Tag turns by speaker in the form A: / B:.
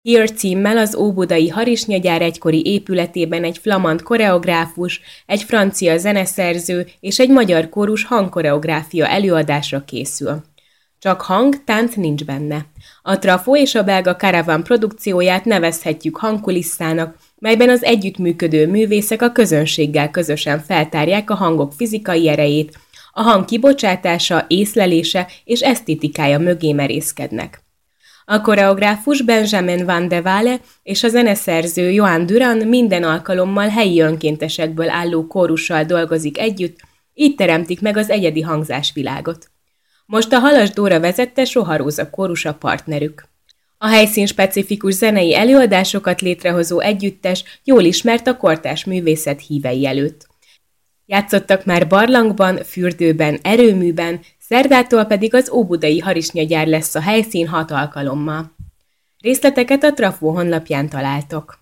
A: Here címmel az óbudai harisnyagyár egykori épületében egy flamand koreográfus, egy francia zeneszerző és egy magyar kórus hangkoreográfia előadásra készül. Csak hang, tánc nincs benne. A Trafo és a belga Caravan produkcióját nevezhetjük hangkulisszának, melyben az együttműködő művészek a közönséggel közösen feltárják a hangok fizikai erejét, a hang kibocsátása, észlelése és esztétikája mögé merészkednek. A koreográfus Benjamin Van de Walle és a zeneszerző Johan Duran minden alkalommal helyi önkéntesekből álló kórussal dolgozik együtt, így teremtik meg az egyedi hangzásvilágot. Most a Halas Dóra vezette Soha Róza kórus a partnerük. A helyszínspecifikus zenei előadásokat létrehozó együttes jól ismert a kortárs művészet hívei előtt. Játszottak már barlangban, fürdőben, erőműben, szerdától pedig az óbudai harisnyagyár lesz a helyszín 6 alkalommal. Részleteket a Trafo honlapján találtok.